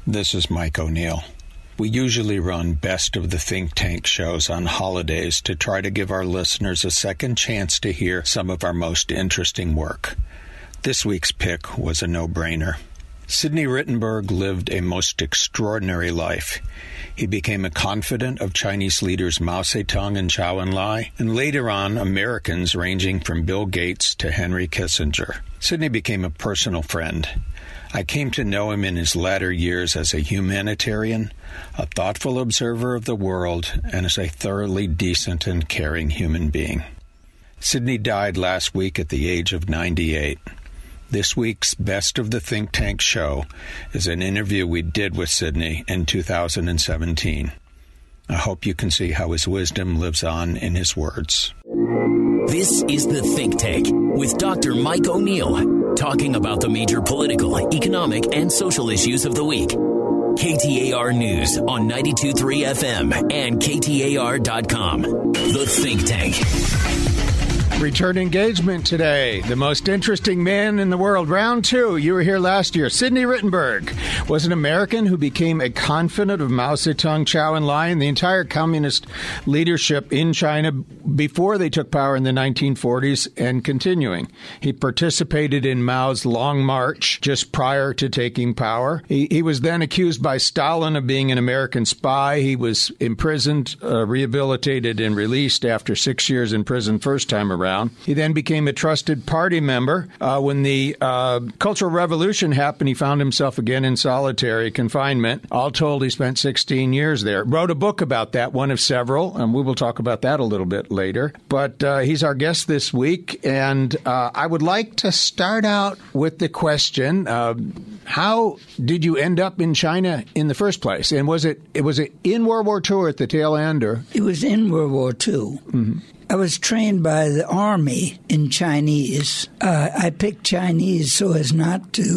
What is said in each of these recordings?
This is Mike O'Neill. We usually run Best of the Think Tank shows on holidays to try to give our listeners a second chance to hear some of our most interesting work. This week's pick was a no-brainer. Sidney Rittenberg lived a most extraordinary life. He became a confidant of Chinese leaders Mao Zedong and Zhou Enlai, and later on Americans ranging from Bill Gates to Henry Kissinger. Sidney became a personal friend. I came to know him in his latter years as a humanitarian, a thoughtful observer of the world, and as a thoroughly decent and caring human being. Sidney died last week at the age of 98. This week's Best of the Think Tank show is an interview we did with Sidney in 2017. I hope you can see how his wisdom lives on in his words. This is The Think Tank with Dr. Mike O'Neill, talking about the major political, economic, and social issues of the week. KTAR News on 92.3 FM and KTAR.com. The Think Tank. Return engagement today. The most interesting man in the world. Round 2. You were here last year. Sidney Rittenberg was an American who became a confidant of Mao Zedong, Zhou Enlai, and the entire communist leadership in China before they took power in the 1940s and continuing. He participated in Mao's Long March just prior to taking power. He was then accused by Stalin of being an American spy. He was imprisoned, rehabilitated, and released after 6 years in prison first time around. He then became a trusted party member. When the Cultural Revolution happened, he found himself again in solitary confinement. All told, he spent 16 years there. Wrote a book about that, one of several, and we will talk about that a little bit later. But he's our guest this week, and I would like to start out with the question, how did you end up in China in the first place? And was it in World War II or at the tail end? Or? It was in World War II. Mm-hmm. I was trained by the Army in Chinese. I picked Chinese so as not to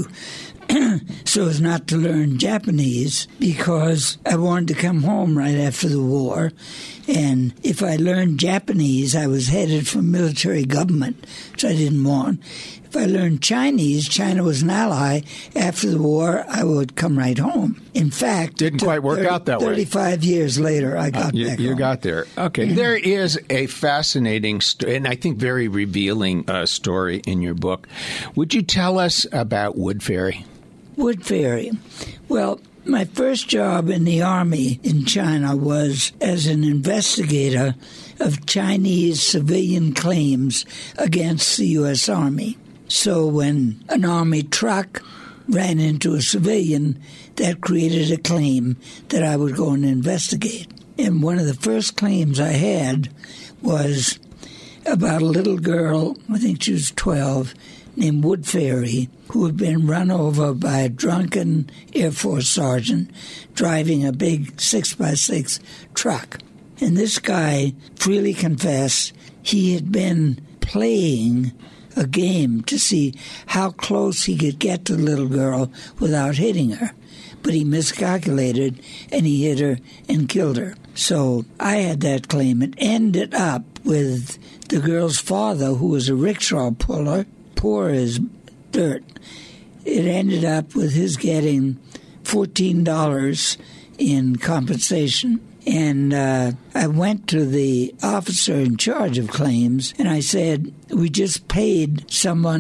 learn Japanese because I wanted to come home right after the war. And if I learned Japanese, I was headed for military government, which I didn't want. If I learned Chinese, China was an ally. After the war, I would come right home. In fact, didn't quite work out that way. 35 years later, I got back home. You got there. Okay. Mm-hmm. There is a fascinating and I think very revealing story in your book. Would you tell us about Wood Fairy? Wood Fairy. Well, my first job in the Army in China was as an investigator of Chinese civilian claims against the U.S. Army. So when an Army truck ran into a civilian, that created a claim that I would go and investigate. And one of the first claims I had was about a little girl, I think she was 12, named Wood Fairy, who had been run over by a drunken Air Force sergeant driving a big 6x6 truck. And this guy freely confessed he had been playing a game to see how close he could get to the little girl without hitting her. But he miscalculated, and he hit her and killed her. So I had that claim. It ended up with the girl's father, who was a rickshaw puller, poor as dirt. It ended up with his getting $14 in compensation. And I went to the officer in charge of claims, and I said, we just paid someone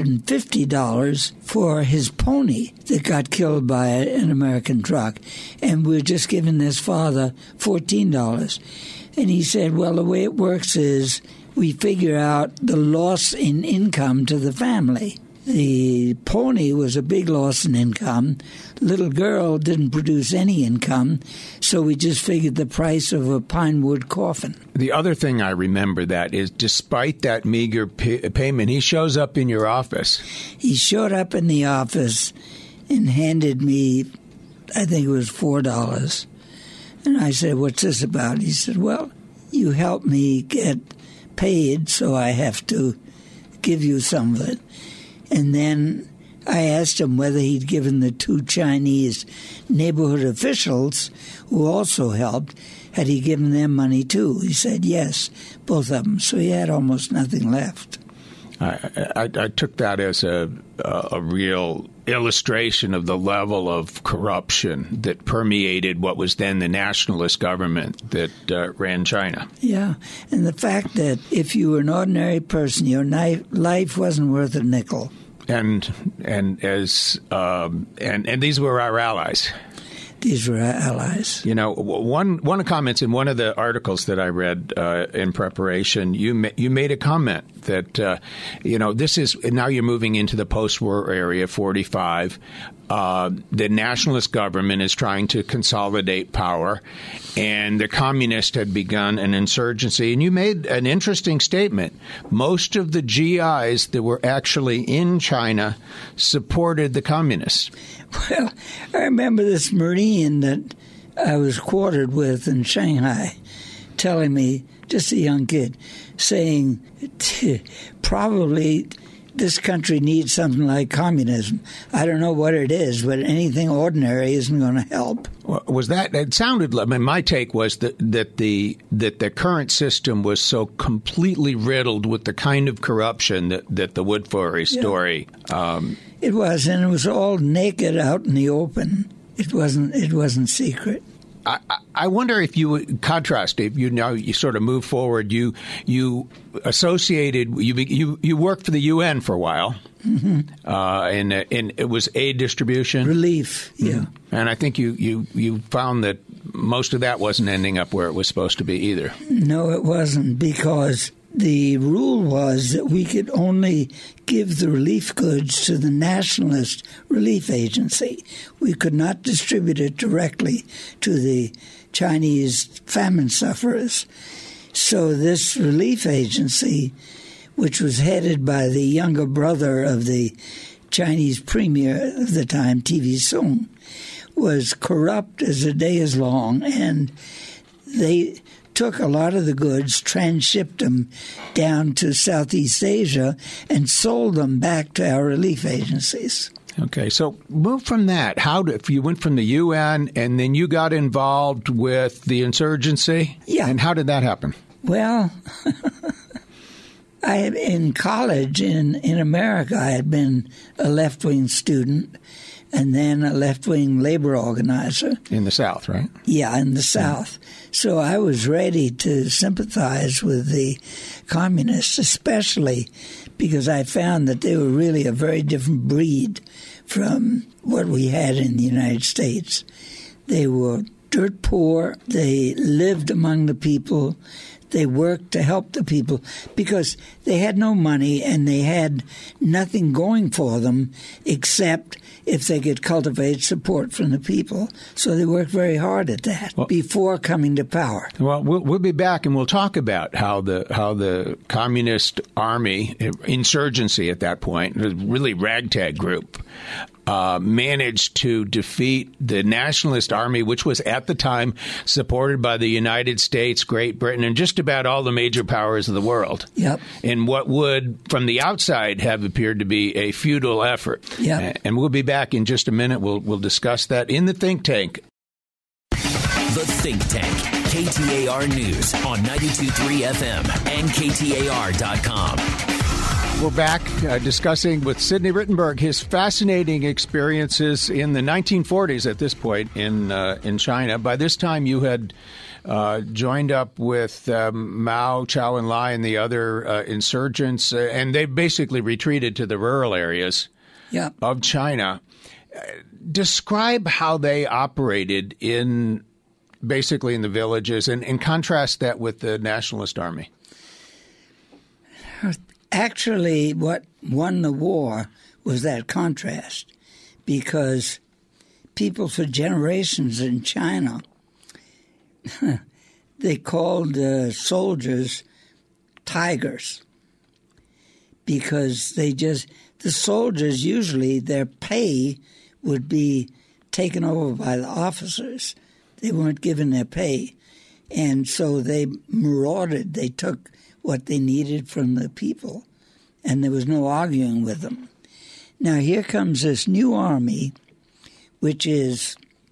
$150 for his pony that got killed by an American truck, and we're just giving this father $14. And he said, well, the way it works is we figure out the loss in income to the family. The pony was a big loss in income. Little girl didn't produce any income, so we just figured the price of a pine wood coffin. The other thing I remember that is, despite that meager payment, he shows up in your office. He showed up in the office and handed me, I think it was $4. And I said, what's this about? He said, well, you helped me get paid, so I have to give you some of it. And then I asked him whether he'd given the two Chinese neighborhood officials who also helped, had he given them money too? He said yes, both of them. So he had almost nothing left. I took that as a real illustration of the level of corruption that permeated what was then the nationalist government that ran China. Yeah, and the fact that if you were an ordinary person, your life wasn't worth a nickel. And these were our allies. These were our allies. You know, one of the comments in one of the articles that I read in preparation, you made a comment that, this is now you're moving into the post-war area, 45. The nationalist government is trying to consolidate power, and the communists had begun an insurgency. And you made an interesting statement. Most of the GIs that were actually in China supported the communists. Well, I remember this Marine that I was quartered with in Shanghai telling me, just a young kid, saying probably this country needs something like communism. I don't know what it is, but anything ordinary isn't going to help. Was that? It sounded like. I mean, my take was that the current system was so completely riddled with the kind of corruption that the Woodbury story. It was, and it was all naked out in the open. It wasn't secret. I wonder if you would contrast, if you sort of move forward, you associated, you worked for the UN for a while, and it was aid distribution, relief, yeah. And I think you found that most of that wasn't ending up where it was supposed to be either. No, it wasn't, because the rule was that we could only give the relief goods to the Nationalist Relief Agency. We could not distribute it directly to the Chinese famine sufferers. So this relief agency, which was headed by the younger brother of the Chinese premier of the time, TV Sung, was corrupt as the day is long, and they took a lot of the goods, transshipped them down to Southeast Asia, and sold them back to our relief agencies. Okay, so move from that. If you went from the UN and then you got involved with the insurgency? Yeah. And how did that happen? Well, in college in America, I had been a left-wing student and then a left-wing labor organizer. In the South, right? Yeah, in the South. So I was ready to sympathize with the communists, especially because I found that they were really a very different breed from what we had in the United States. They were dirt poor. They lived among the people. They worked to help the people because they had no money and they had nothing going for them except if they could cultivate support from the people. So they worked very hard at that before coming to power. Well, we'll be back and we'll talk about how the Communist Army, insurgency at that point, a really ragtag group, managed to defeat the Nationalist Army, which was at the time supported by the United States, Great Britain, and just about all the major powers of the world. Yep. In what would, from the outside, have appeared to be a futile effort. Yep. And we'll be back in just a minute. We'll discuss that in the Think Tank. The Think Tank, KTAR News on 92.3 FM and KTAR.com. We're back discussing with Sidney Rittenberg his fascinating experiences in the 1940s at this point in China. By this time, you had joined up with Mao, Chou Enlai, and the other insurgents, and they basically retreated to the rural areas of China. Describe how they operated basically in the villages, and contrast that with the Nationalist Army. Actually, what won the war was that contrast, because people for generations in China, they called soldiers tigers, because the soldiers usually, their pay would be taken over by the officers. They weren't given their pay. And so they marauded. They took what they needed from the people, and there was no arguing with them. Now here comes this new army, which is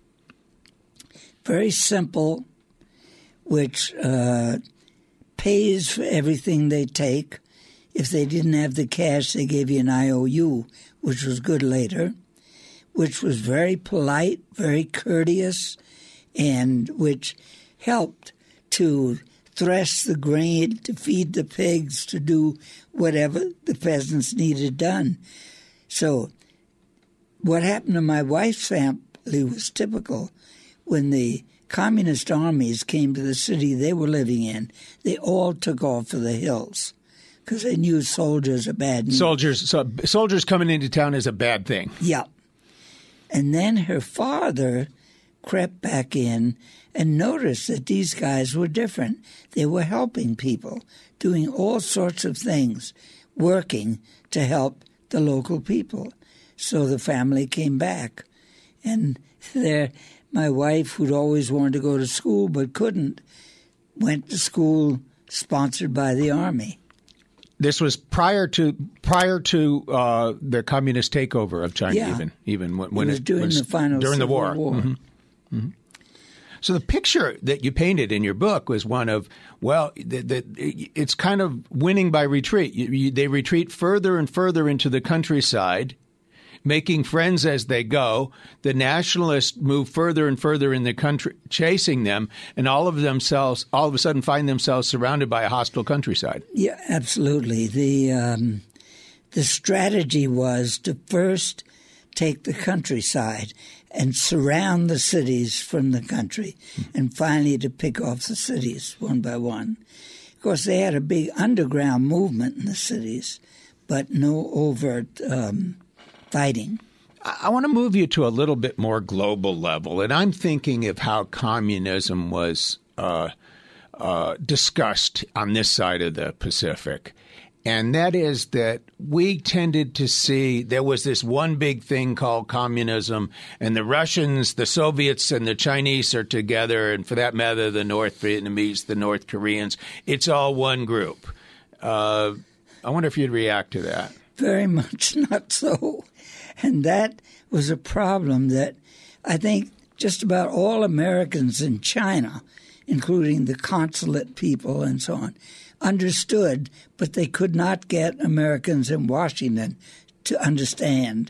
very simple, which pays for everything they take. If they didn't have the cash, they gave you an IOU, which was good later, which was very polite, very courteous, and which helped to thresh the grain, to feed the pigs, to do whatever the peasants needed done. So what happened to my wife's family was typical. When the communist armies came to the city they were living in, they all took off for the hills because they knew soldiers are bad news. Soldiers coming into town is a bad thing. Yeah. And then her father crept back in and noticed that these guys were different. They were helping people, doing all sorts of things, working to help the local people. So the family came back. And there, my wife, who'd always wanted to go to school but couldn't, went to school sponsored by the Army. This was prior to the communist takeover of China, even when it was the final during the war. Mm-hmm. Mm-hmm. So the picture that you painted in your book was one of, well, it's kind of winning by retreat. They retreat further and further into the countryside, making friends as they go. The nationalists move further and further in the country, chasing them, and all of a sudden find themselves surrounded by a hostile countryside. Yeah, absolutely. The strategy was to first take the countryside and surround the cities from the country, and finally to pick off the cities one by one. Of course, they had a big underground movement in the cities, but no overt fighting. I want to move you to a little bit more global level, and I'm thinking of how communism was discussed on this side of the Pacific. And that is that we tended to see there was this one big thing called communism, and the Russians, the Soviets, and the Chinese are together, and for that matter, the North Vietnamese, the North Koreans. It's all one group. I wonder if you'd react to that. Very much not so. And that was a problem that I think just about all Americans in China, including the consulate people and so on, understood, but they could not get Americans in Washington to understand.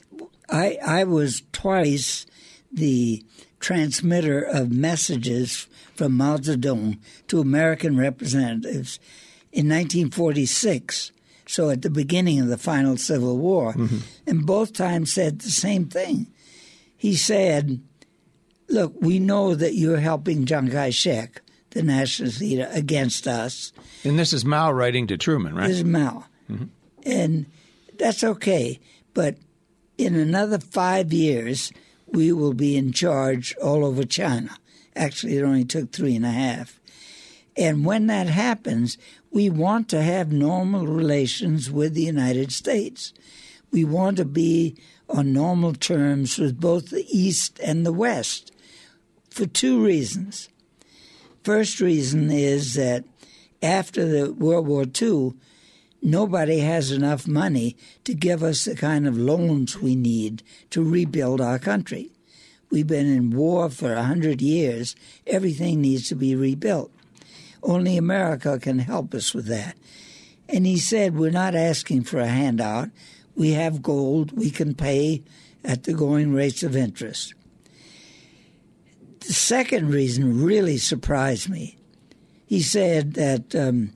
I was twice the transmitter of messages from Mao Zedong to American representatives in 1946, so at the beginning of the final Civil War, and both times said the same thing. He said, look, we know that you're helping Chiang Kai-shek, the nationalist leader, against us. And this is Mao writing to Truman, right? This is Mao. Mm-hmm. And that's okay. But in another 5 years, we will be in charge all over China. Actually, it only took 3.5. And when that happens, we want to have normal relations with the United States. We want to be on normal terms with both the East and the West for two reasons. First reason is that after the World War II, nobody has enough money to give us the kind of loans we need to rebuild our country. We've been in war for 100 years. Everything needs to be rebuilt. Only America can help us with that. And he said, we're not asking for a handout. We have gold. We can pay at the going rates of interest. The second reason really surprised me. He said that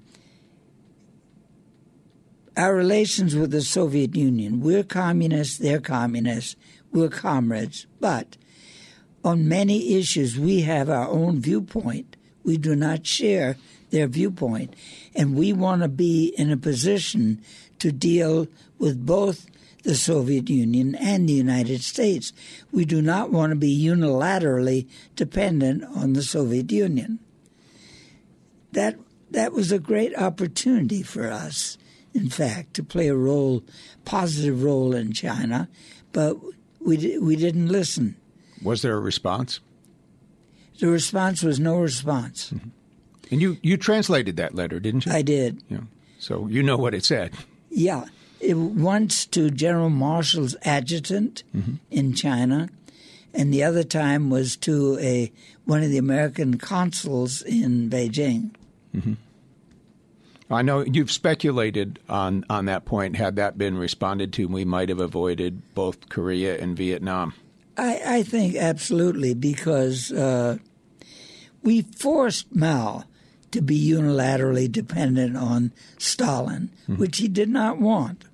our relations with the Soviet Union, we're communists, they're communists, we're comrades, but on many issues we have our own viewpoint. We do not share their viewpoint, and we want to be in a position to deal with both the Soviet Union and the United States. We do not want to be unilaterally dependent on the Soviet Union. That was a great opportunity for us, in fact, to play a role, positive role in China, but we didn't listen. Was there a response? The response was no response. Mm-hmm. And you translated that letter, didn't you? I did. Yeah. So you know what it said. Yeah. Once to General Marshall's adjutant in China, and the other time was to one of the American consuls in Beijing. Mm-hmm. I know you've speculated on that point. Had that been responded to, we might have avoided both Korea and Vietnam. I think absolutely, because we forced Mao to be unilaterally dependent on Stalin, which he did not want.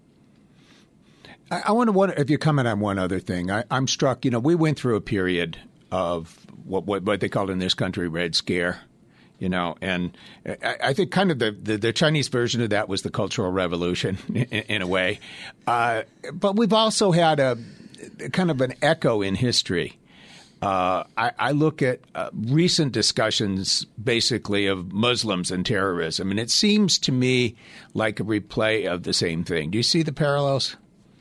I want to if you comment on one other thing. I'm struck. We went through a period of what they called in this country Red Scare. And I think kind of the Chinese version of that was the Cultural Revolution in a way. But we've also had a kind of an echo in history. I look at recent discussions basically of Muslims and terrorism, and it seems to me like a replay of the same thing. Do you see the parallels?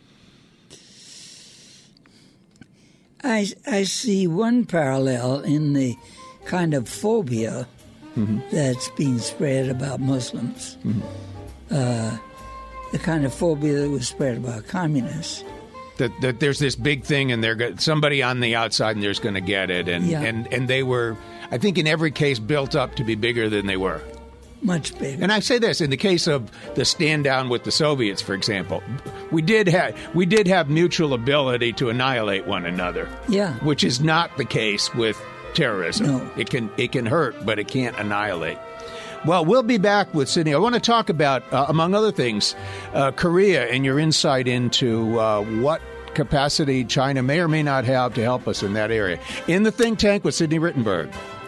I see one parallel in the kind of phobia that's being spread about Muslims, the kind of phobia that was spread about communists. That there's this big thing, and somebody on the outside, and there's going to get it, and they were, I think, in every case, built up to be bigger than they were. Much bigger. And I say this in the case of the stand down with the Soviets, for example, we did have mutual ability to annihilate one another. Yeah, which is not the case with terrorism. No. It can hurt, but it can't annihilate. Well, we'll be back with Sydney. I want to talk about, among other things, Korea and your insight into what capacity China may or may not have to help us in that area. In the Think Tank with Sidney Rittenberg.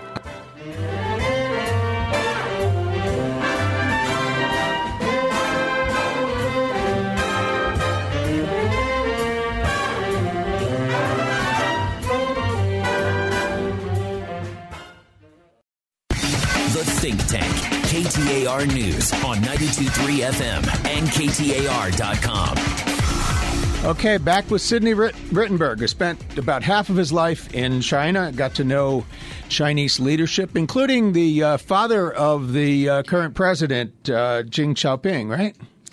Think Tank, KTAR News on 92.3 FM and KTAR.com. Okay, back with Sidney Rittenberg, who spent about half of his life in China, got to know Chinese leadership, including the father of the current president, Xi Jinping, right?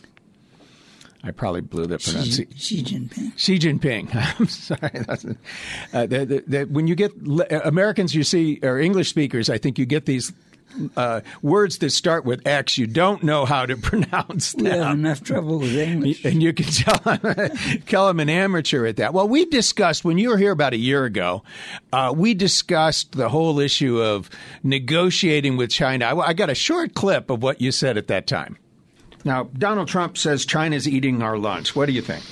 I probably blew the pronunciation. Xi Jinping. Xi Jinping. I'm sorry. When you get Americans, you see, or English speakers, I think you get these words that start with X, you don't know how to pronounce them. We have enough trouble with English. And you can tell I'm an amateur at that. Well, we discussed, when you were here about a year ago, we discussed the whole issue of negotiating with China. I got a short clip of what you said at that time. Now, Donald Trump says China's eating our lunch. What do you think?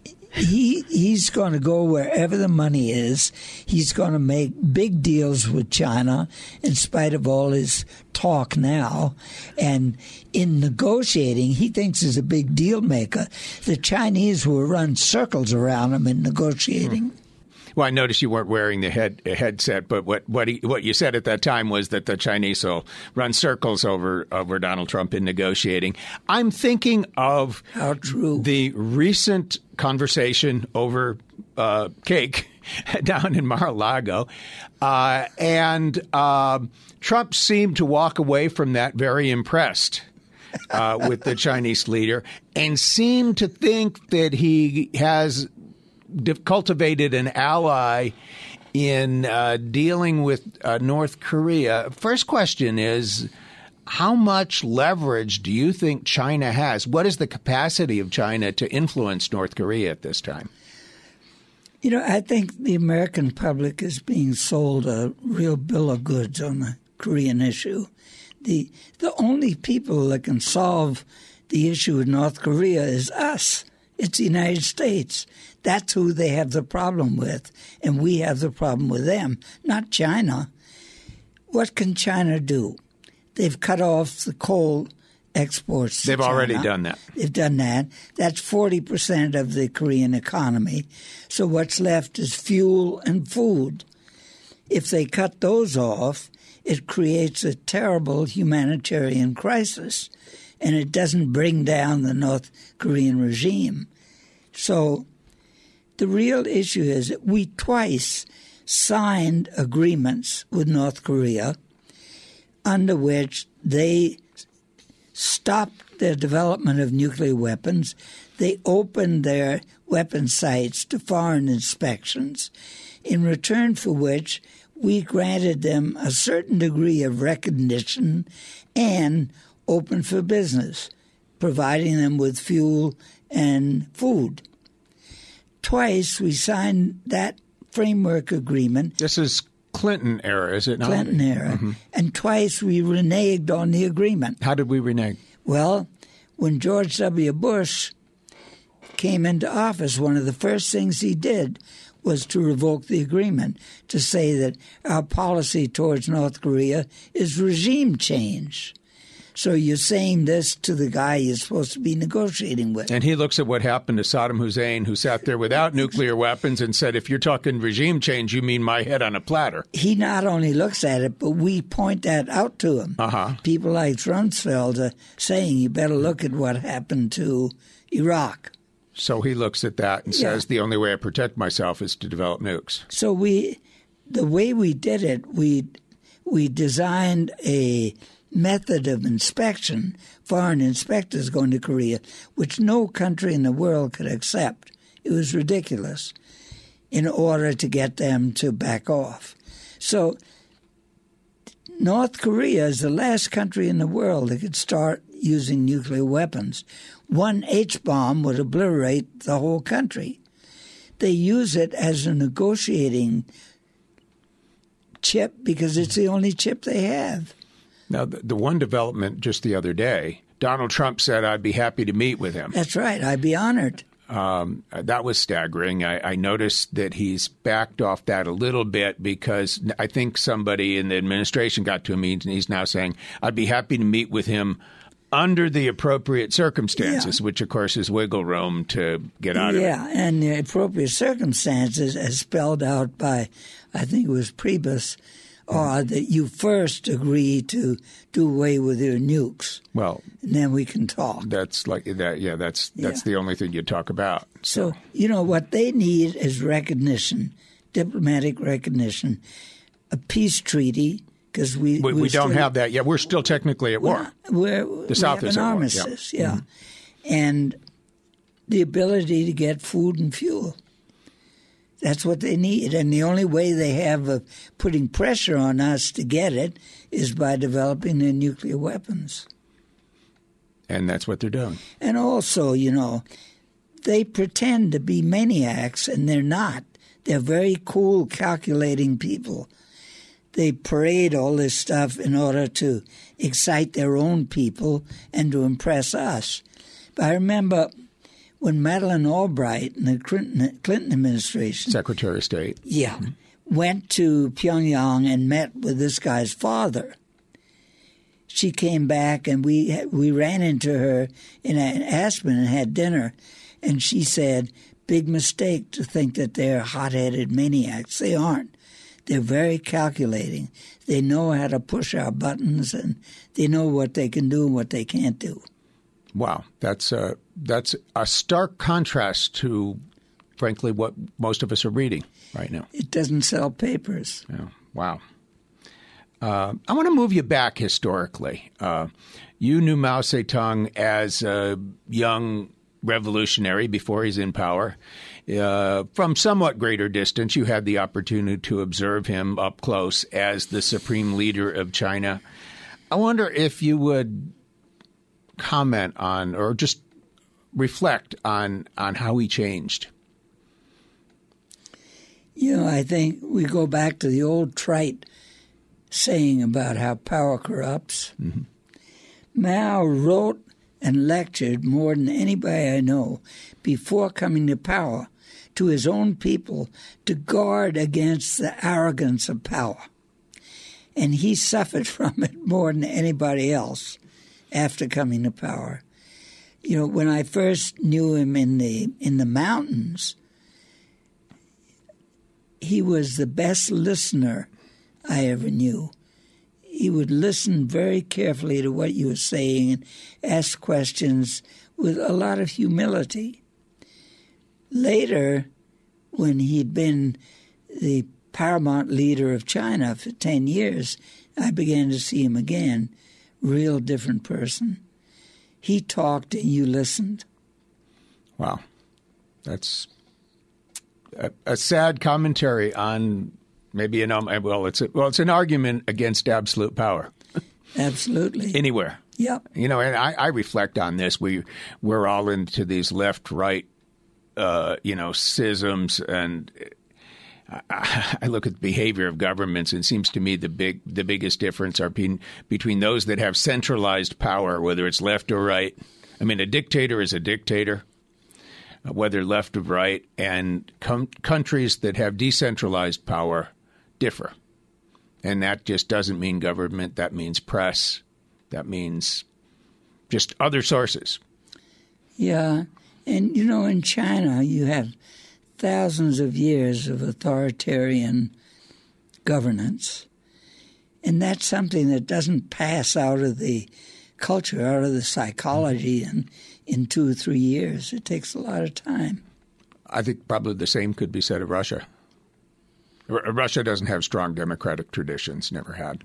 He's going to go wherever the money is. He's going to make big deals with China in spite of all his talk now. And in negotiating, he thinks he's a big deal maker. The Chinese will run circles around him in negotiating. Well, I noticed you weren't wearing the headset, but what you said at that time was that the Chinese will run circles over Donald Trump in negotiating. I'm thinking of how true the recent conversation over cake down in Mar-a-Lago, and Trump seemed to walk away from that very impressed with the Chinese leader, and seemed to think that he has cultivated an ally in dealing with North Korea. First question is, how much leverage do you think China has? What is the capacity of China to influence North Korea at this time? You know, I think the American public is being sold a real bill of goods on the Korean issue. The only people that can solve the issue with North Korea is us. It's the United States. That's who they have the problem with, and we have the problem with them, not China. What can China do? They've cut off the coal exports to They've China. already done that. They've done that. That's 40% of the Korean economy. So what's left is fuel and food. If they cut those off, it creates a terrible humanitarian crisis, and it doesn't bring down the North Korean regime. So the real issue is that we twice signed agreements with North Korea under which they stopped their development of nuclear weapons. They opened their weapon sites to foreign inspections, in return for which we granted them a certain degree of recognition and open for business, providing them with fuel and food. Twice we signed that framework agreement. This is Clinton era, is it not? Clinton era. Mm-hmm. And twice we reneged on the agreement. How did we renege? Well, when George W. Bush came into office, one of the first things he did was to revoke the agreement, to say that our policy towards North Korea is regime change. So you're saying this to the guy you're supposed to be negotiating with. And he looks at what happened to Saddam Hussein, who sat there without nuclear weapons and said, if you're talking regime change, you mean my head on a platter. He not only looks at it, but we point that out to him. People like Rumsfeld are saying, you better look at what happened to Iraq. So he looks at that and says, the only way I protect myself is to develop nukes. So the way we did it, we designed a method of inspection, foreign inspectors going to Korea, which no country in the world could accept. It was ridiculous, in order to get them to back off. So North Korea is the last country in the world that could start using nuclear weapons. One H-bomb would obliterate the whole country. They use it as a negotiating chip because it's the only chip they have. Now, the one development just the other day, Donald Trump said I'd be happy to meet with him. That's right. I'd be honored. That was staggering. I noticed that he's backed off that a little bit because I think somebody in the administration got to him and he's now saying, I'd be happy to meet with him under the appropriate circumstances, which, of course, is wiggle room to get out of it. Yeah, and the appropriate circumstances, as spelled out by, I think it was Priebus, are that you first agree to do away with your nukes. Well, and then we can talk. That's like that. Yeah, that's the only thing you talk about. So what they need is recognition, diplomatic recognition, a peace treaty. Because we don't have that yet. We're still technically at war. The South is at war. Armistice, yeah. And the ability to get food and fuel. That's what they need. And the only way they have of putting pressure on us to get it is by developing their nuclear weapons. And that's what they're doing. And also, they pretend to be maniacs, and they're not. They're very cool, calculating people. They parade all this stuff in order to excite their own people and to impress us. But I remember when Madeleine Albright in the Clinton administration, Secretary of State, went to Pyongyang and met with this guy's father. She came back and we ran into her in Aspen and had dinner, and she said, "Big mistake to think that they're hot-headed maniacs. They aren't. They're very calculating. They know how to push our buttons, and they know what they can do and what they can't do." Wow, that's a stark contrast to, frankly, what most of us are reading right now. It doesn't sell papers. Yeah. Wow. I want to move you back historically. You knew Mao Zedong as a young revolutionary before he's in power. From somewhat greater distance, you had the opportunity to observe him up close as the supreme leader of China. I wonder if you would comment on or just reflect on how he changed. I think we go back to the old trite saying about how power corrupts. Mm-hmm. Mao wrote and lectured more than anybody I know before coming to power to his own people to guard against the arrogance of power. And he suffered from it more than anybody else after coming to power. When I first knew him in the mountains, he was the best listener I ever knew. He would listen very carefully to what you were saying and ask questions with a lot of humility. Later, when he'd been the paramount leader of China for 10 years, I began to see him again, real different person. He talked and you listened. Wow. That's a sad commentary on it's an argument against absolute power. Absolutely. Anywhere. Yep. You know, and I reflect on this. We're all into these left-right, schisms, and I look at the behavior of governments, and it seems to me the biggest difference are between those that have centralized power, whether it's left or right. I mean, a dictator is a dictator, whether left or right, and countries that have decentralized power differ. And that just doesn't mean government. That means press. That means just other sources. Yeah. And, you know, in China, you have thousands of years of authoritarian governance. And that's something that doesn't pass out of the culture, out of the psychology in 2 or 3 years. It takes a lot of time. I think probably the same could be said of Russia. Russia doesn't have strong democratic traditions, never had.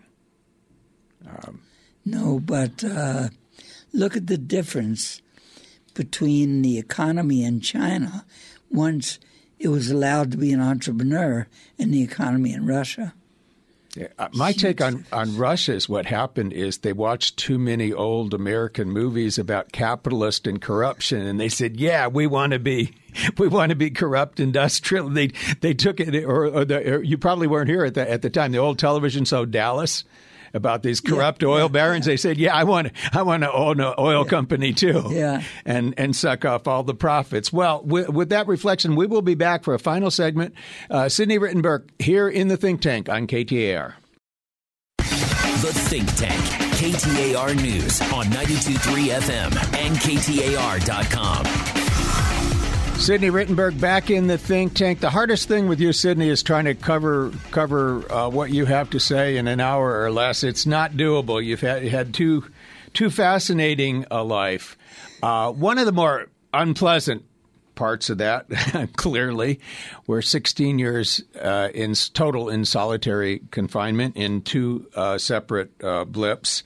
No, but look at the difference between the economy in China once it was allowed to be an entrepreneur and the economy in Russia. Yeah, my take on Russia is what happened is they watched too many old American movies about capitalist and corruption, and they said, "Yeah, we want to be corrupt industrial." They took it, or you probably weren't here at the time. The old television show Dallas about these corrupt oil barons. They said, "Yeah, I want to own an oil company too, and suck off all the profits." Well, with that reflection, we will be back for a final segment. Sidney Rittenberg here in the Think Tank on KTAR. The Think Tank, KTAR News on 92.3 FM and KTAR.com. Sidney Rittenberg back in the Think Tank. The hardest thing with you, Sidney, is trying to cover what you have to say in an hour or less. It's not doable. You've had too fascinating a life. One of the more unpleasant parts of that, clearly, were 16 years in total in solitary confinement in 2 separate blips.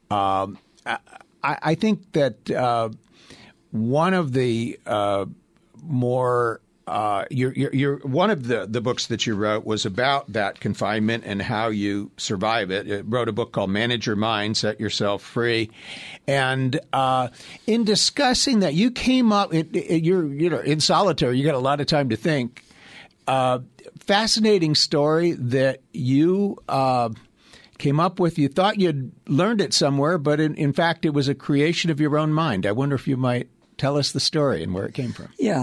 I think that one of the more you're one of the books that you wrote was about that confinement and how you survive it. You wrote a book called Manage Your Mind, Set Yourself Free. And in discussing that, you came up, you're in solitary, you got a lot of time to think. Fascinating story that you came up with. You thought you'd learned it somewhere, but in fact, it was a creation of your own mind. I wonder if you might tell us the story and where it came from. Yeah.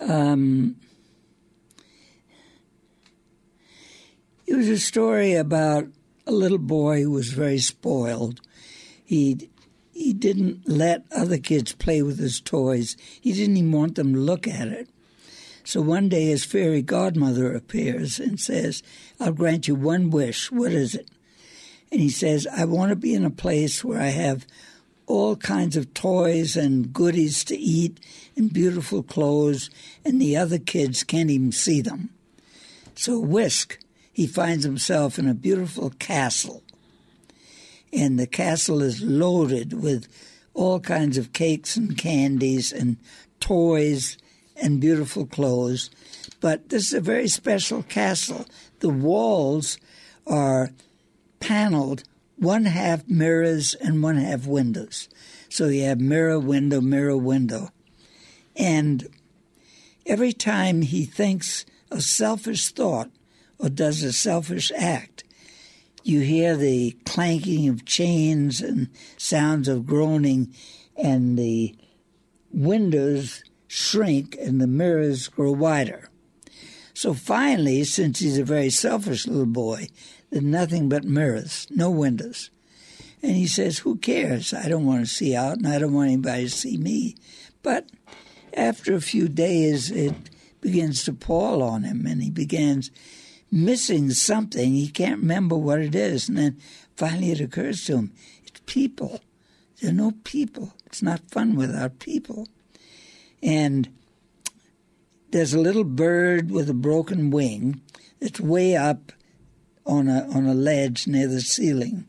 It was a story about a little boy who was very spoiled. He didn't let other kids play with his toys. He didn't even want them to look at it. So one day his fairy godmother appears and says, "I'll grant you one wish. What is it?" And he says, "I want to be in a place where I have all kinds of toys and goodies to eat and beautiful clothes, and the other kids can't even see them." So whisk, he finds himself in a beautiful castle. And the castle is loaded with all kinds of cakes and candies and toys and beautiful clothes. But this is a very special castle. The walls are paneled, 1/2 mirrors and 1/2 windows. So you have mirror, window, mirror, window. And every time he thinks a selfish thought or does a selfish act, you hear the clanking of chains and sounds of groaning, and the windows shrink and the mirrors grow wider. So finally, since he's a very selfish little boy, there's nothing but mirrors, no windows. And he says, "Who cares? I don't want to see out, and I don't want anybody to see me." But after a few days, it begins to pall on him, and he begins missing something. He can't remember what it is. And then finally it occurs to him, it's people. There are no people. It's not fun without people. And there's a little bird with a broken wing that's way up on a ledge near the ceiling.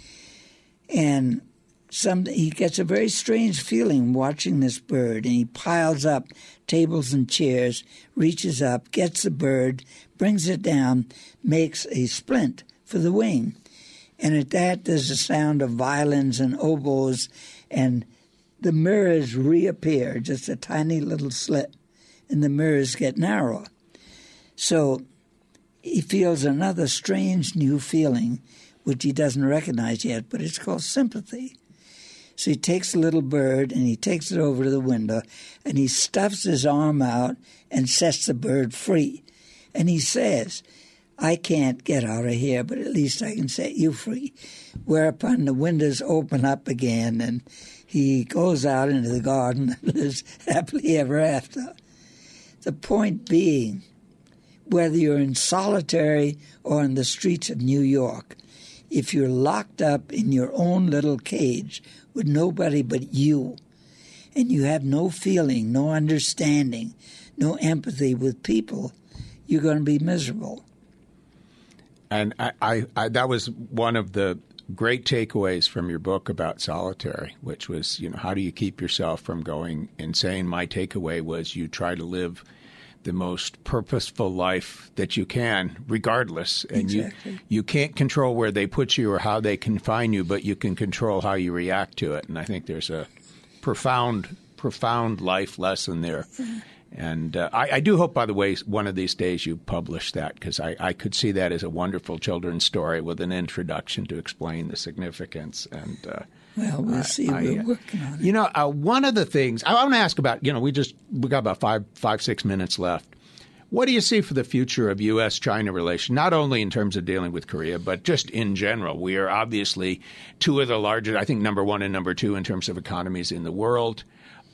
And he gets a very strange feeling watching this bird, and he piles up tables and chairs, reaches up, gets the bird, brings it down, makes a splint for the wing. And at that, there's a sound of violins and oboes, and the mirrors reappear, just a tiny little slit, and the mirrors get narrower. So he feels another strange new feeling, which he doesn't recognize yet, but it's called sympathy. So he takes a little bird, and he takes it over to the window, and he stuffs his arm out and sets the bird free. And he says, I can't get out of here, but at least I can set you free. Whereupon the windows open up again, and he goes out into the garden and lives happily ever after. The point being, whether you're in solitary or in the streets of New York, if you're locked up in your own little cage with nobody but you, and you have no feeling, no understanding, no empathy with people, you're going to be miserable. And I that was one of the great takeaways from your book about solitary, which was, how do you keep yourself from going insane? My takeaway was you try to live the most purposeful life that you can, regardless. And exactly. You can't control where they put you or how they confine you, but you can control how you react to it. And I think there's a profound life lesson there. And I do hope, by the way, one of these days you publish that, because I could see that as a wonderful children's story with an introduction to explain the significance. And well, we'll see. We're working on it. One of the things I want to ask about, we got about 6 minutes left. What do you see for the future of U.S.-China relations, not only in terms of dealing with Korea, but just in general? We are obviously two of the largest, I think number one and number two in terms of economies in the world.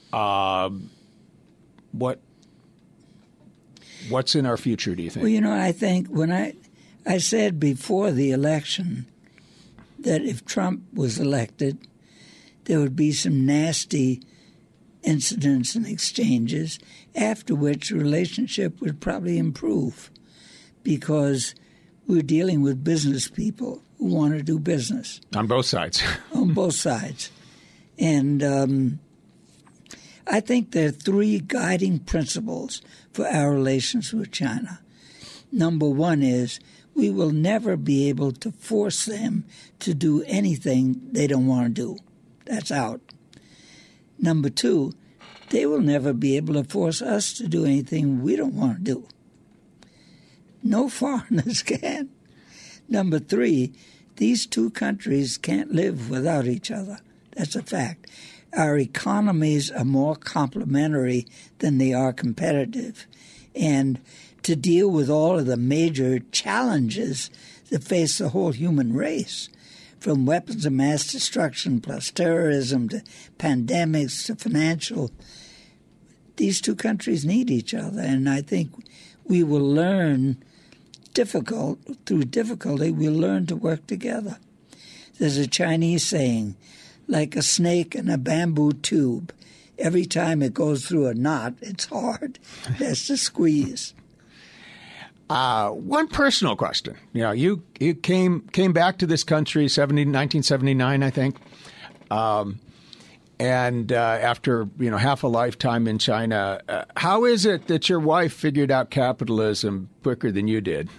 What's in our future, do you think? Well, I think when I said before the election that if Trump was elected, there would be some nasty incidents and exchanges, after which the relationship would probably improve, because we're dealing with business people who want to do business. On both sides. On both sides. And I think there are three guiding principles for our relations with China. Number one is we will never be able to force them to do anything they don't want to do. That's out. Number two, they will never be able to force us to do anything we don't want to do. No foreigners can. Number three, these two countries can't live without each other. That's a fact. Our economies are more complementary than they are competitive. And to deal with all of the major challenges that face the whole human race, from weapons of mass destruction plus terrorism to pandemics to financial, these two countries need each other. And I think we will learn through difficulty, we'll learn to work together. There's a Chinese saying, like a snake in a bamboo tube. Every time it goes through a knot, it's hard. That's to squeeze. One personal question. You came back to this country 1979, I think, and after half a lifetime in China. How is it that your wife figured out capitalism quicker than you did?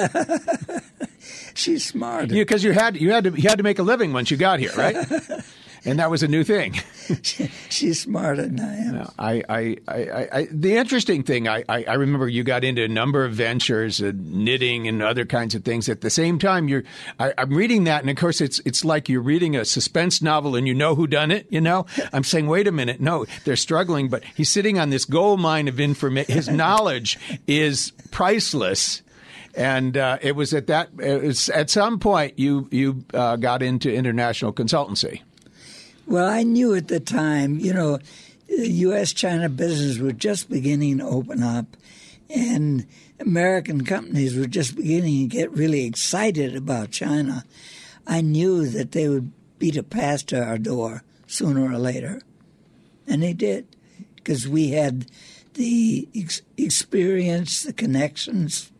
She's smart. Because you had to make a living once you got here, right? And that was a new thing. She's smarter than I am. The interesting thing, I remember you got into a number of ventures, knitting and other kinds of things. At the same time, I'm reading that, and of course, it's like you're reading a suspense novel, and you know who done it. I'm saying, wait a minute, no, they're struggling, but he's sitting on this gold mine of information. His knowledge is priceless. And it was at some point you got into international consultancy. Well, I knew at the time, U.S.-China business was just beginning to open up, and American companies were just beginning to get really excited about China. I knew that they would beat a path to our door sooner or later, and they did, because we had the experience, the connections.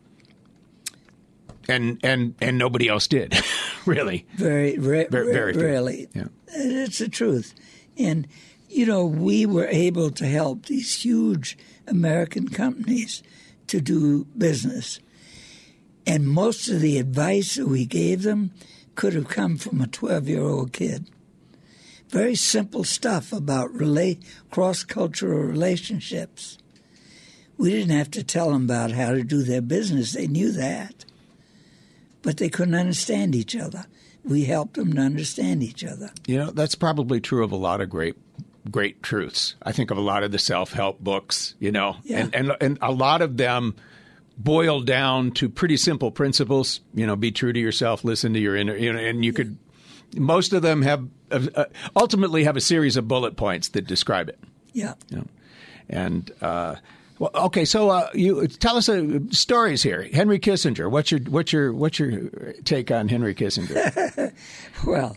And nobody else did, really. Very rarely. Yeah. It's the truth. And, we were able to help these huge American companies to do business. And most of the advice that we gave them could have come from a 12-year-old kid. Very simple stuff about cross-cultural relationships. We didn't have to tell them about how to do their business. They knew that. But they couldn't understand each other. We helped them to understand each other. That's probably true of a lot of great truths. I think of a lot of the self-help books, Yeah. and a lot of them boil down to pretty simple principles. Be true to yourself, listen to your inner, and you could. Most of them ultimately have a series of bullet points that describe it. Yeah. And well, okay. So you tell us stories here. Henry Kissinger. What's your take on Henry Kissinger? Well,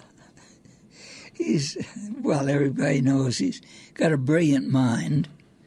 everybody knows he's got a brilliant mind.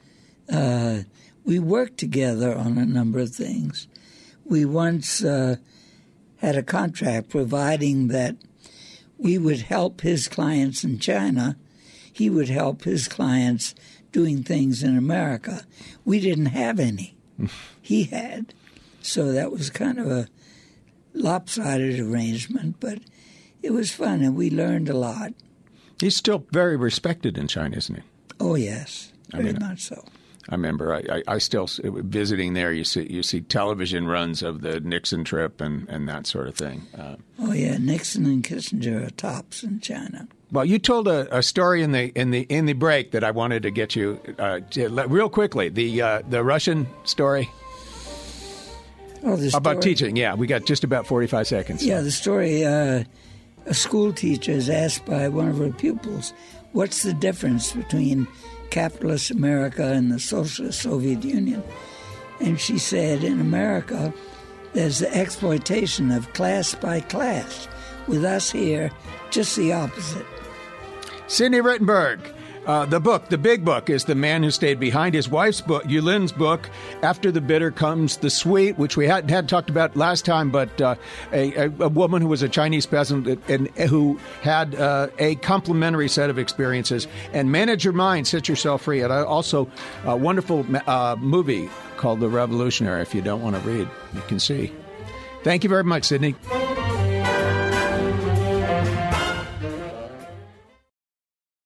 We worked together on a number of things. We once had a contract providing that we would help his clients in China. He would help his clients doing things in America. We didn't have any. He had. So that was kind of a lopsided arrangement, but it was fun, and we learned a lot. He's still very respected in China, isn't he? Oh, yes. Very much so. I remember I still visiting there. You see television runs of the Nixon trip and that sort of thing. Oh yeah, Nixon and Kissinger are tops in China. Well, you told a story in the break that I wanted to get you real quickly. The Russian story. Oh, the story about teaching. Yeah, we got just about 45 seconds. Yeah, the story. A school teacher is asked by one of her pupils, "What's the difference between capitalist America and the socialist Soviet Union?" And she said, in America, there's the exploitation of class by class. With us here, just the opposite. Sidney Rittenberg. The big book, is The Man Who Stayed Behind. His wife's book, Yulin's book, After the Bitter Comes the Sweet, which we had talked about last time, but a woman who was a Chinese peasant and who had a complementary set of experiences. And Manage Your Mind, Set Yourself Free. And also a wonderful movie called The Revolutionary. If you don't want to read, you can see. Thank you very much, Sidney.